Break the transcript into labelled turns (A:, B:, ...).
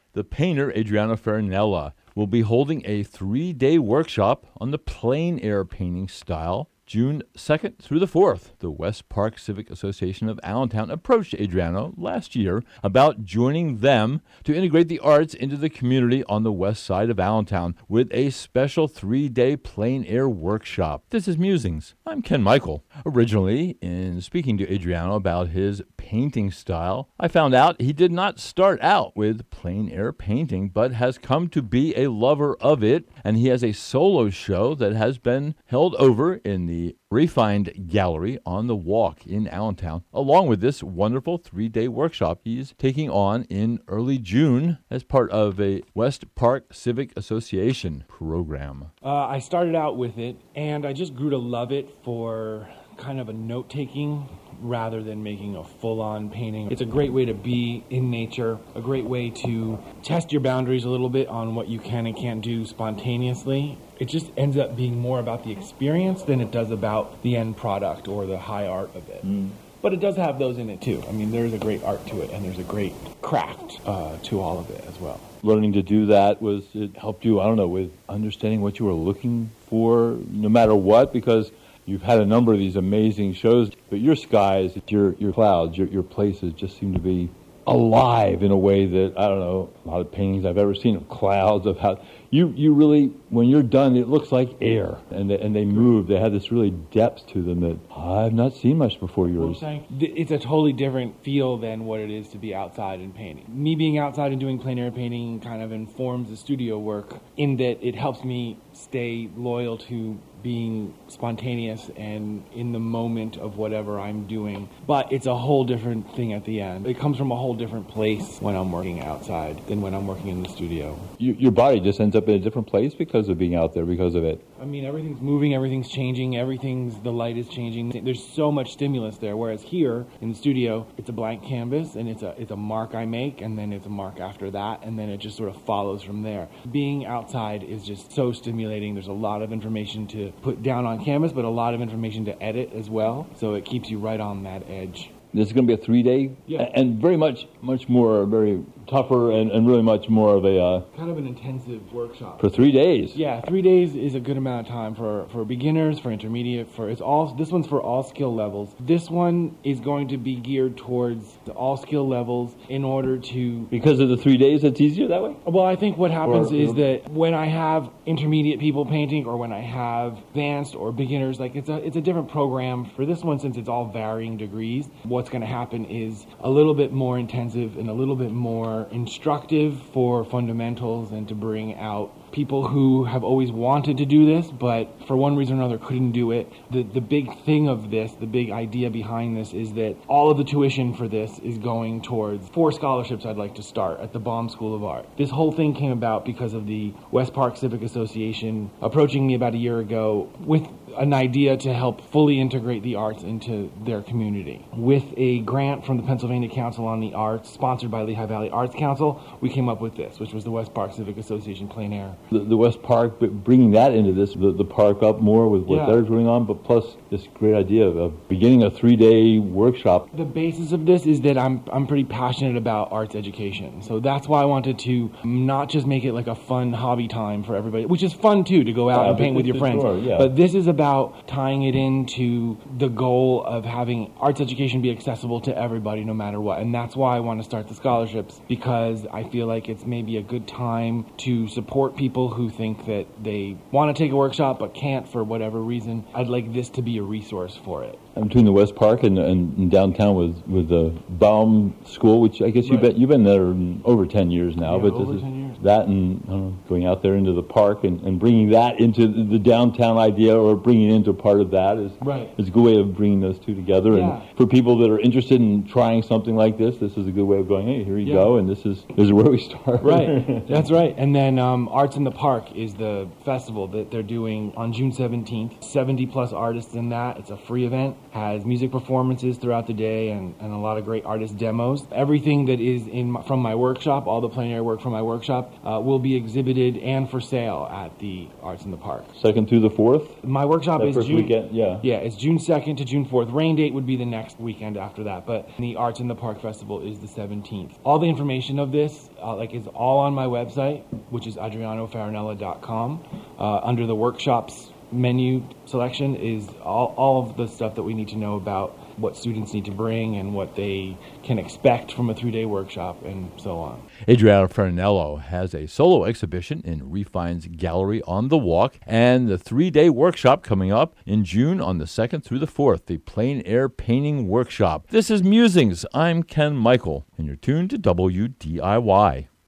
A: The painter, Adriano Farinella, will be holding a 3-day workshop on the plein air painting style June 2nd through the 4th. The West Park Civic Association of Allentown approached Adriano last year about joining them to integrate the arts into the community on the west side of Allentown with a special 3-day plein air workshop. This is Musings. I'm Ken Michael. Originally, in speaking to Adriano about his painting style, I found out he did not start out with plein air painting, but has come to be a lover of it, and he has a solo show that has been held over in the Refined Gallery on the Walk in Allentown, along with this wonderful 3-day workshop he's taking on in early June as part of a West Park Civic Association program.
B: I started out with it, and I just grew to love it for kind of a note-taking rather than making a full-on painting. It's a great way to be in nature, a great way to test your boundaries a little bit on what you can and can't do spontaneously. It just ends up being more about the experience than it does about the end product or the high art of it. But it does have those in it too. I mean, there's a great art to it, and there's a great craft to all of it as well.
A: Learning to do that, it helped you, I don't know, with understanding what you were looking for, no matter what, because you've had a number of these amazing shows, but your skies, your clouds, your places just seem to be alive in a way that, I don't know, a lot of paintings I've ever seen of clouds, of how you really, when you're done, it looks like air, and they move. They have this really depth to them that I've not seen much before yours.
B: It's a totally different feel than what it is to be outside and painting. Me being outside and doing plein air painting kind of informs the studio work in that it helps me stay loyal to being spontaneous and in the moment of whatever I'm doing. But it's a whole different thing at the end. It comes from a whole different place when I'm working outside than when I'm working in the studio.
A: Your body just ends up in a different place because of being out there, because of it.
B: I mean, everything's moving, everything's changing, the light is changing. There's so much stimulus there, whereas here in the studio, it's a blank canvas, and it's a mark I make, and then it's a mark after that, and then it just sort of follows from there. Being outside is just so stimulating. There's a lot of information to put down on canvas, but a lot of information to edit as well, so it keeps you right on that edge.
A: This is going to be a 3-day, and very much more, very tougher, and really much more of a...
B: kind of an intensive workshop.
A: For 3 days.
B: Yeah, 3 days is a good amount of time for beginners, for intermediate, this one's for all skill levels. This one is going to be geared towards all skill levels in order to...
A: Because of the 3 days, it's easier that way?
B: Well, I think what happens is that when I have intermediate people painting, or when I have advanced or beginners, like it's a different program. For this one, since it's all varying degrees, what's going to happen is a little bit more intensive and a little bit more instructive for fundamentals, and to bring out people who have always wanted to do this, but for one reason or another couldn't do it. The big thing of this, the big idea behind this, is that all of the tuition for this is going towards 4 scholarships I'd like to start at the Baum School of Art. This whole thing came about because of the West Park Civic Association approaching me about a year ago with an idea to help fully integrate the arts into their community. With a grant from the Pennsylvania Council on the Arts, sponsored by Lehigh Valley Arts Council, we came up with this, which was the West Park Civic Association Plein Air.
A: The West Park, but bringing that into this, the park up more with what they're going on, but plus this great idea of beginning a 3-day workshop.
B: The basis of this is that I'm pretty passionate about arts education. So that's why I wanted to not just make it like a fun hobby time for everybody, which is fun too, to go out and paint with your friends.
A: Sure,
B: but this is about tying it into the goal of having arts education be accessible to everybody no matter what. And that's why I want to start the scholarships, because I feel like it's maybe a good time to support people who think that they want to take a workshop but can't for whatever reason. I'd like this to be a resource for it.
A: Between the West Park and downtown with the Baum School, which I guess you've been there over 10 years now.
B: Yeah,
A: but
B: over
A: this
B: 10 years.
A: That and going out there into the park and bringing that into the downtown idea, or bringing it into part of that is a good way of bringing those two together.
B: Yeah.
A: And for people that are interested in trying something like this is a good way of going, hey, here you go, and this is where we start.
B: Right, that's right. And then Arts in the Park is the festival that they're doing on June 17th. 70 plus artists in that. It's a free event. Has music performances throughout the day and a lot of great artist demos. Everything that is from my workshop, all the plein air work from my workshop, will be exhibited and for sale at the Arts in the Park.
A: 2nd through the 4th?
B: My workshop is
A: first
B: June.
A: Weekend, yeah.
B: Yeah, it's June 2nd to June 4th. Rain date would be the next weekend after that, but the Arts in the Park Festival is the 17th. All the information of this is all on my website, which is adrianofarinella.com. Under the workshops menu selection is all of the stuff that we need to know about what students need to bring and what they can expect from a 3-day workshop and so on.
A: Adriano Farinello has a solo exhibition in Refine's Gallery on the Walk and the 3-day workshop coming up in June on the 2nd through the 4th, the Plein Air Painting Workshop. This is Musings. I'm Ken Michael, and you're tuned to WDIY.